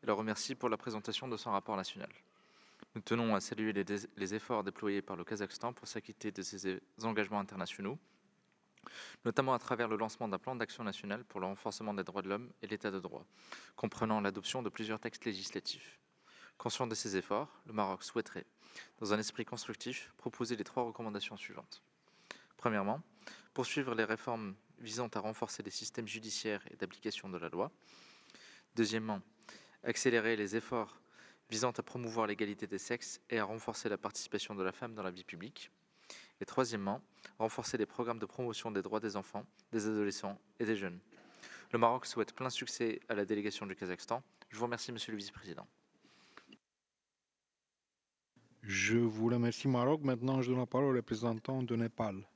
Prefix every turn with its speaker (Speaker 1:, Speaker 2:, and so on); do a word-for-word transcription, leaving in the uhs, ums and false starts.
Speaker 1: et le remercie pour la présentation de son rapport national. Nous tenons à saluer les, dé- les efforts déployés par le Kazakhstan pour s'acquitter de ses engagements internationaux, notamment à travers le lancement d'un plan d'action national pour le renforcement des droits de l'homme et l'état de droit, comprenant l'adoption de plusieurs textes législatifs. Conscient de ces efforts, le Maroc souhaiterait, dans un esprit constructif, proposer les trois recommandations suivantes. Premièrement, poursuivre les réformes visant à renforcer les systèmes judiciaires et d'application de la loi. Deuxièmement, accélérer les efforts visant à promouvoir l'égalité des sexes et à renforcer la participation de la femme dans la vie publique. Et troisièmement, renforcer les programmes de promotion des droits des enfants, des adolescents et des jeunes. Le Maroc souhaite plein succès à la délégation du Kazakhstan. Je vous remercie, Monsieur le Vice-président.
Speaker 2: Je vous remercie, Maroc. Maintenant, je donne la parole au représentant de Népal.